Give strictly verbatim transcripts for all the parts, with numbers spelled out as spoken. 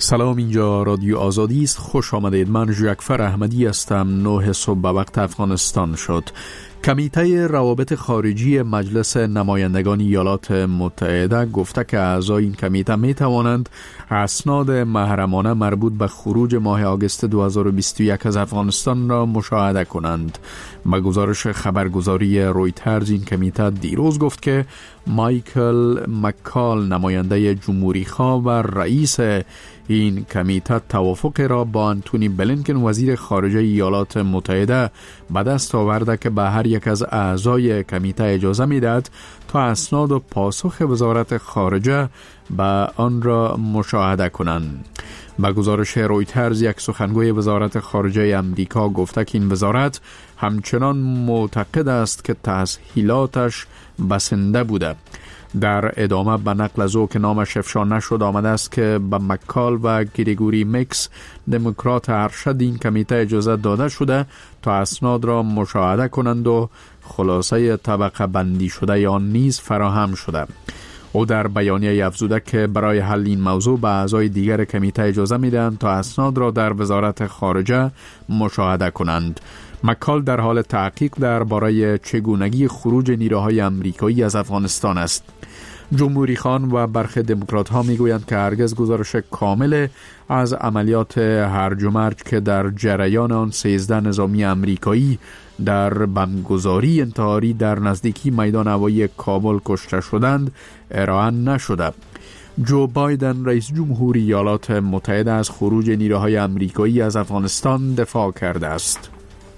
سلام، اینجا رادیو آزادی است. خوش آمدید. من جعفر احمدی هستم. نه صبح به وقت افغانستان شد. کمیته روابط خارجی مجلس نمایندگان ایالات متحده گفته که اعضای این کمیته می توانند اسناد محرمانه مربوط به خروج ماه آگوست دو هزار و بیست و یک از افغانستان را مشاهده کنند. به گزارش خبرگزاری رویترز، این کمیته دیروز گفت که مایکل مکال، نماینده جمهوری خواه و رئیس این کمیته، توافق را با انتونی بلینکن، وزیر خارجه ایالات متحده، به دست آورده که به هر یک از اعضای کمیته اجازه میدهد تا اسناد و پاسخ وزارت خارجه به آن را مشاهده کنند. با گزارش رویترز، یک سخنگوی وزارت خارجه امریکا گفته که این وزارت همچنان معتقد است که تسهیلاتش بسنده بوده. در ادامه به نقل از او که نامش افشا نشد آمده است که به مکال و گریگوری میکس، دموکرات ارشد این کمیته، اجازه داده شده تا اسناد را مشاهده کنند و خلاصه طبقه بندی شده آن نیز فراهم شده. او در بیانیه افزوده که برای حل این موضوع به اعضای دیگر کمیته اجازه میدهند تا اسناد را در وزارت خارجه مشاهده کنند. مکال در حال تحقیق درباره چگونگی خروج نیروهای آمریکایی از افغانستان است. جمهوری خان و برخی دموکرات ها می گویند که هرگز گزارش کامل از عملیات هرج و مرج که در جریان آن سیزده نظامی آمریکایی در بمبگذاری انتحاری در نزدیکی میدان هوایی کابل کشته شدند ارائه نشده. جو بایدن، رئیس جمهور ایالات متحده، از خروج نیروهای آمریکایی از افغانستان دفاع کرده است.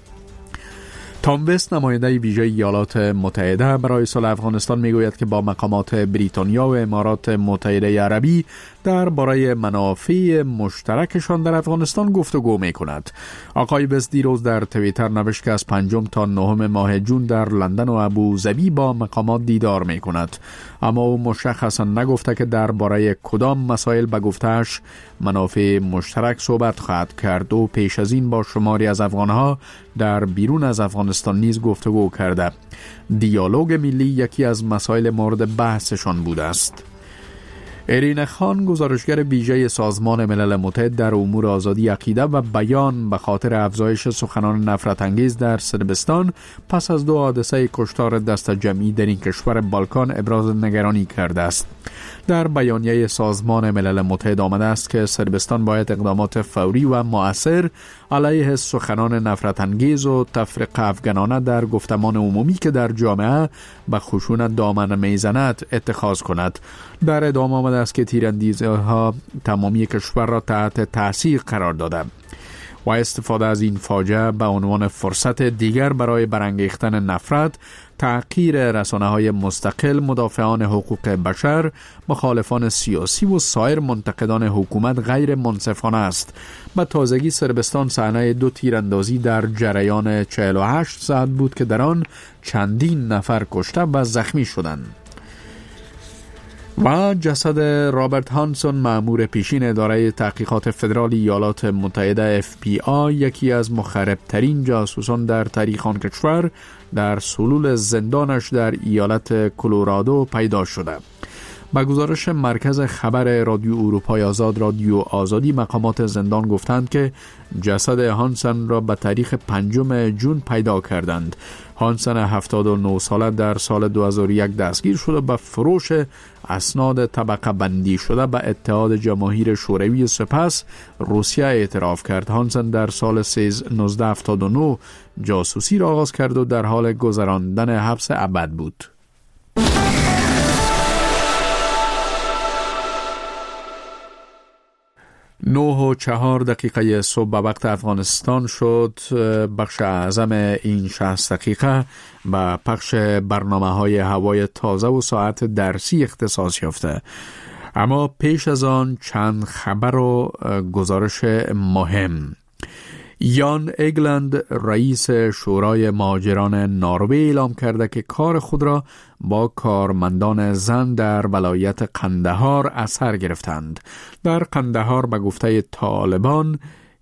تام وست، نماینده ویژه ایالات متحده برای صلح افغانستان، میگوید که با مقامات بریتانیا و امارات متحده عربی درباره منافع مشترکشان در افغانستان گفتگو میکند. آقای وست دیروز در توییتر نوشت که از پنجم تا نهم ماه جون در لندن و ابوظبی با مقامات دیدار میکند، اما او مشخصا نگفته که درباره کدام مسائل به گفته‌اش منافع مشترک صحبت خواهد کرد و پیش از این با شماری از افغانها در بیرون از افغانستان نیز گفتگو کرده. دیالوگ ملی یکی از مسائل مورد بحثشان بوده است. ایرین خان، گزارشگر ویژه سازمان ملل متحد در امور آزادی عقیده و بیان، به خاطر افزایش سخنان نفرت انگیز در صربستان پس از دو حادثه کشتار دست جمعی در این کشور بالکان ابراز نگرانی کرده است. در بیانیه سازمان ملل متحد آمده است که صربستان باید اقدامات فوری و مؤثر علیه سخنان نفرت انگیز و تفرقه افغانانه در گفتمان عمومی که در جامعه به خشونت دامن میزند اتخاذ کند. در ادامه آمده است که تیراندازی ها تمامی کشور را تحت تاثیر قرار داده و استفاده از این فاجعه به عنوان فرصت دیگر برای برانگیختن نفرت، تحقیر رسانه‌های مستقل، مدافعان حقوق بشر، مخالفان سیاسی و سایر منتقدان حکومت غیر منصفانه است. به تازگی صربستان صحنه دو تیراندازی در جریان چهل و هشت ساعت بود که در آن چندین نفر کشته و زخمی شدند. و جسد رابرت هانسون، مأمور پیشین اداره تحقیقات فدرال ایالات متحده اف بی آی، یکی از مخربترین جاسوسان در تاریخ آن کشور، در سلول زندانش در ایالت کلرادو پیدا شده. با گزارش مرکز خبر رادیو اروپای آزاد، رادیو آزادی، مقامات زندان گفتند که جسد هانسن را به تاریخ پنجم جون پیدا کردند. هانسن هفتاد و نه ساله در سال دو هزار و یک دستگیر شده به فروش اسناد طبقه بندی شده به اتحاد جماهیر شوروی. سپس روسیه اعتراف کرد. هانسن در سال نوزده هفتاد و نه جاسوسی را آغاز کرد و در حال گذراندن حبس ابد بود. نه و چهار دقیقه صبح به وقت افغانستان شد. بخش اعظم این شصت دقیقه به پخش برنامه های هوای تازه و ساعت درسی اختصاص یافته. اما پیش از آن چند خبر و گزارش مهم. یان ایگلند، رئیس شورای مهاجران نروژ، اعلام کرده که کار خود را با کارمندان زن در ولایت قندهار اثر گرفتند. در قندهار به گفته طالبان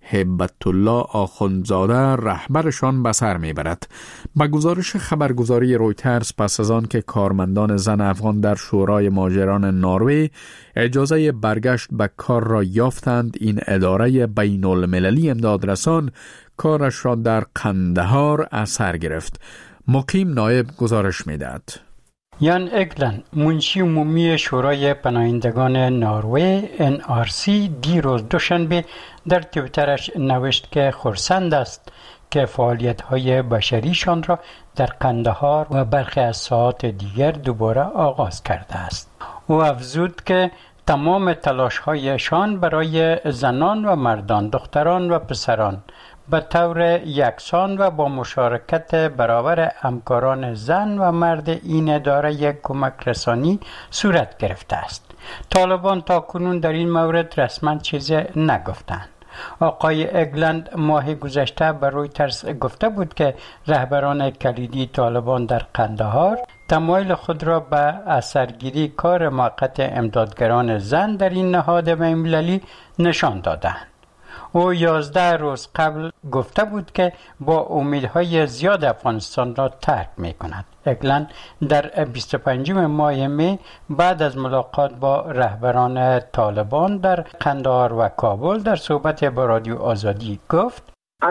هیبت الله آخوندزاده رهبرشان به سر میبرد. با گزارش خبرگزاری رویترز، پس از آن که کارمندان زن افغان در شورای مهاجران نروژ اجازه برگشت به کار را یافتند، این اداره بین المللی امدادرسان کارش را در قندهار از سر گرفت. مقیم نایب گزارش میدهد. یان اگلند، منشی عمومی شورای پناهندگان نروژ ان آر سی، دیروز دوشنبه در توییترش نوشت که خرسند است که فعالیت‌های بشریشان را در قندهار و برخی از ساحات دیگر دوباره آغاز کرده است. او افزود که تمام تلاش‌هایشان برای زنان و مردان، دختران و پسران به طور یکسان و با مشارکت برابر همکاران زن و مرد این اداره کمک رسانی صورت گرفته است. طالبان تا کنون در این مورد رسما چیزی نگفتند. آقای اگلند ماه گذشته به رویترز گفته بود که رهبران کلیدی طالبان در قندهار تمایل خود را به اثرگیری کار موقت امدادگران زن در این نهاد بین‌المللی نشان دادند. او یازده روز قبل گفته بود که با امیدهای زیاد افغانستان را ترک می کند. اگلند در بیست و پنجم ماه می بعد از ملاقات با رهبران طالبان در قندهار و کابل در صحبت با رادیو آزادی گفت: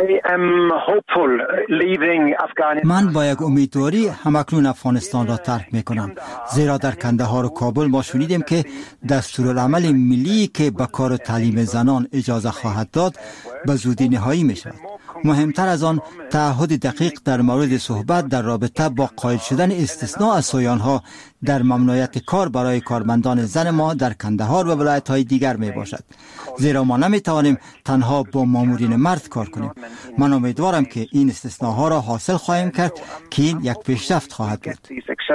من با یک امیدواری همکنون افغانستان را ترک می کنم، زیرا در قندهار و کابل ما شنیدیم که دستورالعمل ملی که به کار و تعلیم زنان اجازه خواهد داد به زودی نهایی می شود. مهمتر از آن، تعهد دقیق در مورد صحبت در رابطه با قائل شدن استثناء از سویانها در ممنوعیت کار برای کارمندان زن ما در قندهار و ولایت‌های دیگر می باشد، زیرا ما نمی توانیم تنها با مامورین مرد کار کنیم. من امیدوارم که این استثناءها را حاصل خواهیم کرد که این یک پیشرفت خواهد بود.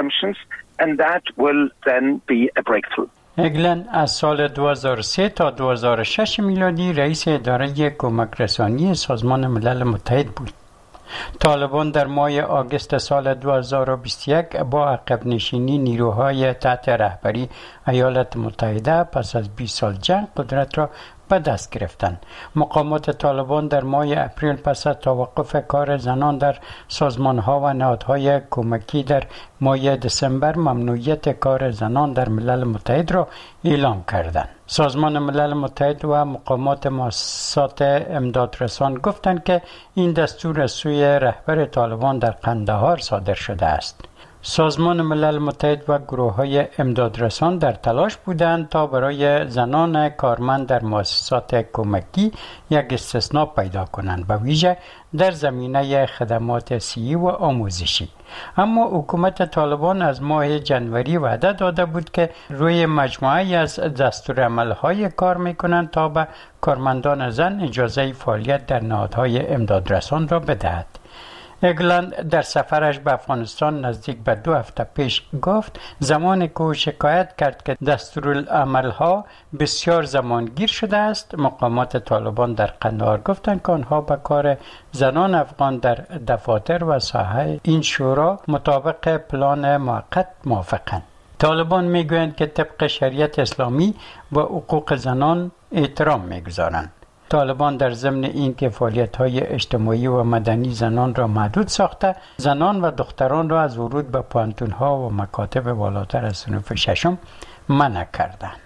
اگلند از سال دو هزار و سه تا دو هزار و شش میلادی رئیس اداره کمک رسانی سازمان ملل متحد بود. طالبان در ماه آگوست سال دو هزار و بیست و یک با عقب نشینی نیروهای تحت رهبری ایالات متحده پس از بیست سال جنگ قدرت را به دست گرفتند. مقامات طالبان در ماه اپریل پس از توقف کار زنان در سازمان‌ها و نهادهای کمکی در ماه دسامبر ممنوعیت کار زنان در ملل متحد را اعلام کردند. سازمان ملل متحد و مقامات مؤسسات امدادرسان گفتند که این دستور از سوی رهبر طالبان در قندهار صادر شده است. سازمان ملل متحد و گروه‌های امدادرسان در تلاش بودند تا برای زنان کارمند در مؤسسات کمکی یک استثناء پیدا کنند، به ویژه در زمینه خدمات صحی و آموزشی. اما حکومت طالبان از ماه جنوری وعده داده بود که روی مجموعه‌ای از دستورالعمل‌های کار می‌کنند تا به کارمندان زن اجازه فعالیت در نهادهای امدادرسان را بدهد. اگلند در سفرش به افغانستان نزدیک به دو هفته پیش گفت زمان که او شکایت کرد که دستورالعمل‌ها بسیار زمانگیر شده است، مقامات طالبان در قندهار گفتند که آنها به کار زنان افغان در دفاتر و ساحه این شورا مطابق پلان موقت موافقند. طالبان میگویند که طبق شریعت اسلامی با حقوق زنان احترام میگذارند. طالبان در ضمن اینکه فعالیت‌های اجتماعی و مدنی زنان را محدود ساخته، زنان و دختران را از ورود به پوهنتون‌ها و مکاتب بالاتر از صنف ششم منع کردند.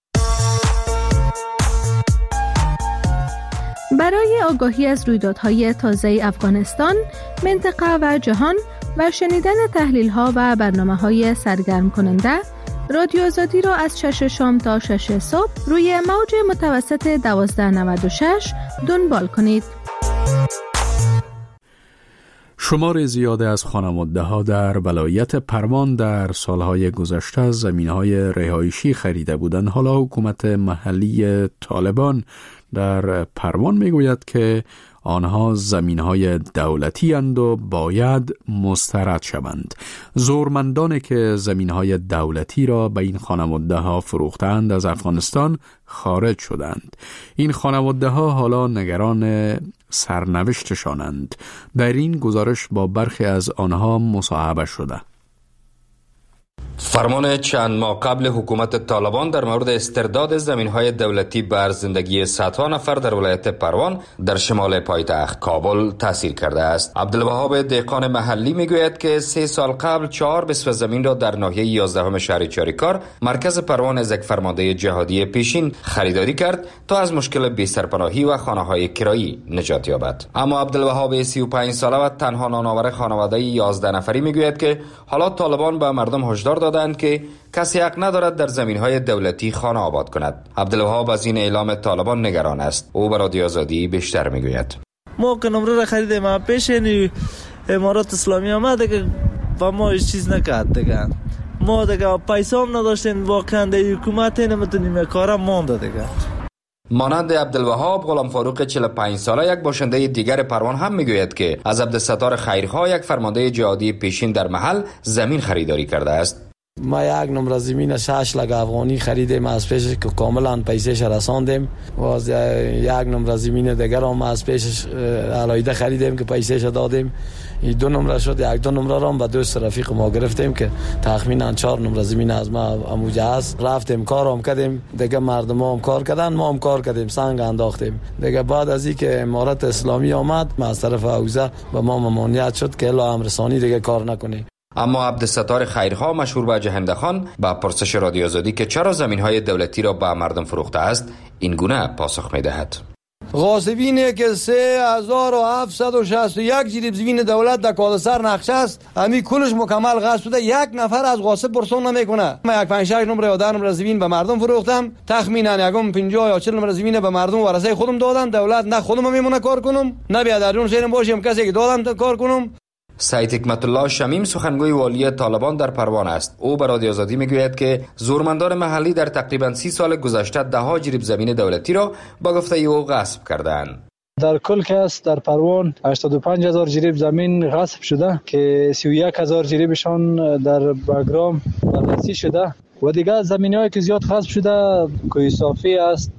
برای آگاهی از رویدادهای تازه افغانستان، منطقه و جهان و شنیدن تحلیل‌ها و برنامه‌های سرگرم کننده، رادیو آزادی را از شش شام تا شش صبح روی موج متوسط دوازده نود و شش دنبال کنید. شمار زیاده از خانواده‌ها در ولایت پروان در سالهای گذشته زمین‌های رهایشی خریده بودند. حالا حکومت محلی طالبان در پروان میگوید که آنها زمین‌های دولتی اند و باید مسترد شوند. زورمندانی که زمین‌های دولتی را به این خانواده‌ها فروختند از افغانستان خارج شدند. این خانواده‌ها حالا نگران سرنوشتشانند. در این گزارش با برخی از آنها مصاحبه شده. فرمان چند ماه قبل حکومت طالبان در مورد استرداد زمین‌های دولتی بر زندگی صدها نفر در ولایت پروان در شمال پایتخت کابل تاثیر کرده است. عبدالوهاب دهقان محلی میگوید که سه سال قبل چهار بسوه زمین را در ناحیه یازدهم شهر چاریکار مرکز پروان از یک فرمانده جهادی پیشین خریداری کرد تا از مشکل بی‌سرپناهی و خانه‌های کرایی نجات یابد. اما عبدالوهاب سی و پنج ساله و تنها نانآور خانواده یازده نفری میگوید که حالا طالبان به مردم هشدار دادند که کسی حق ندارد در زمین‌های دولتی خانه آباد کند. عبدالوهاب از این اعلام طالبان نگران است. او به رادیو آزادی بیشتر میگوید. ما که نمره را خریدیم، ما پیش امارات اسلامی آمد که با ما هیچ چیز نکرد دیگه. ما دیگه پیسه هم نداشتیم، واقعا در حکومت نمیتونیم کارم مانده دیگه. مانند عبدالوهاب، غلام فاروق چهل و پنج ساله یک باشنده دیگر پروان هم میگوید که از عبدالستار خیرخواه یک فرمانده جهادی پیشین در محل زمین خریداری کرده است. ما یک نمره زمین شش لک افغانی خریدیم از پیش که کاملا پیسهش رساندیم و از یک نمره زمین دیگر هم از پیش علایده خریدیم که پیسهش دادیم. این دو نمره شد، یک دو نمره را هم به دوست رفیق ما گرفتیم که تخمینا چهار نمره زمین از ما اموجه است. رفتیم کار هم کردیم دیگه، مردم هم کار کردن، ما هم کار کردیم، سنگ انداختیم دیگه. بعد از این که امارت اسلامی آمد از طرف حوزه به ما ممانعت شد که الا امرسانی دیگه کار نکنی. اما عبدالستار خیرخواه مشهور به جهنده خان با پرسش رادیو آزادی که چرا زمین‌های دولتی را به مردم فروخته است این گونه پاسخ می‌دهد. غاصبینه که سه هزار و هفتصد و شصت و یک جریب زمین دولت در کالسر نقشه است، امی کلش مکمل غصب شده، یک نفر از غاصب پرسون نمیکنه. من یک پنج شش نمره یا ده نمره زمین به مردم فروختم، تخمینا یکم پنجاه یا چهل نمره زمین به مردم ورثه خودم دادم. دولت نه خودم میمونه کار کنم، نه بیا در اون شهرم باشم کسی که دادم کار کنم. سید حکمت الله شمیم سخنگوی والی طالبان در پروان است. او به رادیو آزادی میگوید که زورمندان محلی در تقریبا سی سال گذشته ده ها جریب زمین دولتی را با گفته او غصب کردند. در کل که است در پروان هشتاد و پنج هزار جریب زمین غصب شده که سی و یک هزار جریبشان در بگرام بررسی شده و دیگر زمین‌هایی که زیاد غصب شده کوی صافی است،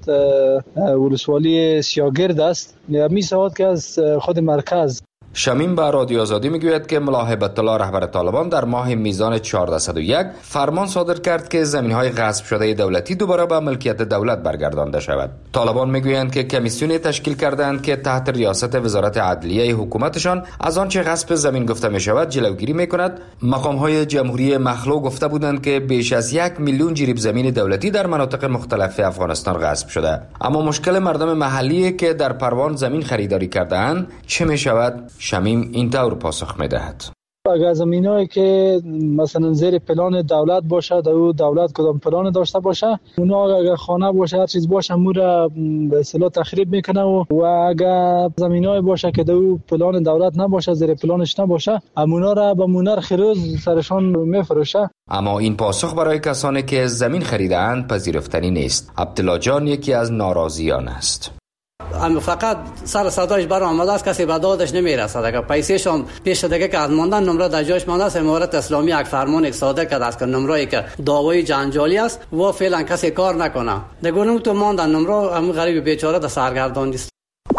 ولسوالی سیاگرد است، می سواد که از خود مرکز. شمیم به رادیو آزادی میگوید که ملا هیبت الله رهبر طالبان در ماه میزان چهارصد و یک فرمان صادر کرد که زمین‌های غصب شده دولتی دوباره به ملکیت دولت برگردانده شود. طالبان میگویند که کمیسیونی تشکیل کردند که تحت ریاست وزارت عدلیه حکومتشان از آنچه غصب زمین گفته می شود جلوگیری میکند. مقام‌های جمهوری مخلوع گفته بودند که بیش از یک میلیون جریب زمین دولتی در مناطق مختلف افغانستان غصب شده. اما مشکل مردم محلی که در پروان زمین خریداری کرده‌اند چه می شود؟ شمیم این طور پاسخ می‌دهد. اگر زمینایی که مثلا زیر پلان دولت باشه، دو دولت کدام پلان داشته باشه، اونا اگر خانه باشه هر چیز باشه مورا به اصطلاح تخریب میکنه و, و اگر زمینای باشه که دو پلان دولت نباشه، زیر پلانش نباشه، امونا را به مونر خروز سرشان میفروشه. اما این پاسخ برای کسانی که زمین خریده‌اند پذیرفتنی نیست. عبدالله جان یکی از ناراضیان است. اما فقط سر صدایش بر آمده است، کسی به دادش نمیرسد. اگر پیسه‌ش هم پیش دیگه که از ماندن نمره در جایش مانده است، امارت اسلامی یک فرمان یک صادر کرده است که نمره‌ای که دعوای جنجالی است و فعلا کسی کار نکنه. دیگه تو ماندن نمره هم غریب بیچاره در سرگردانی است.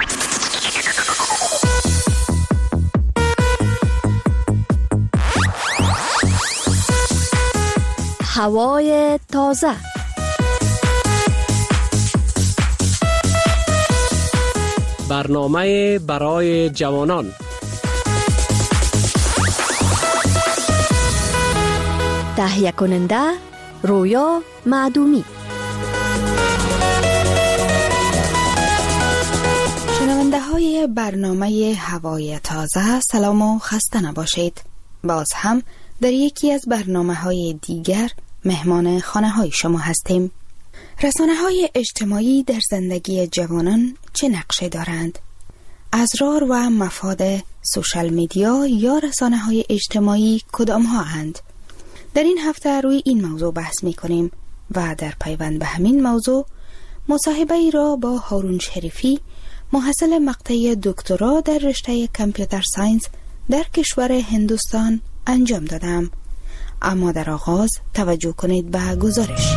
هوای تازه. برنامه برای جوانان. تهیه کننده رویا معدومی. شنونده های برنامه هوای تازه، سلام و خسته نباشید. باز هم در یکی از برنامه های دیگر مهمان خانه های شما هستیم. رسانه های اجتماعی در زندگی جوانان چه نقشه دارند؟ ازرار و مفاد سوشال میدیا یا رسانه های اجتماعی کدام ها اند؟ در این هفته روی این موضوع بحث می کنیم و در پیوند به همین موضوع مصاحبه ای را با هارون شریفی، محصل مقطع دکترا در رشته کامپیوتر ساینس در کشور هندوستان انجام دادم. اما در آغاز توجه کنید به گزارش.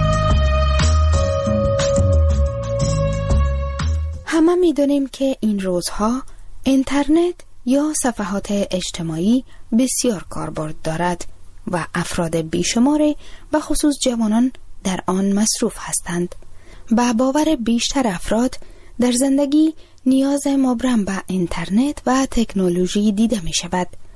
همه می دانیم که این روزها اینترنت یا صفحات اجتماعی بسیار کاربرد دارد و افراد بیشمار به خصوص جوانان در آن مصروف هستند. به باور بیشتر افراد در زندگی نیاز مبرم به اینترنت و تکنولوژی دیده می شود.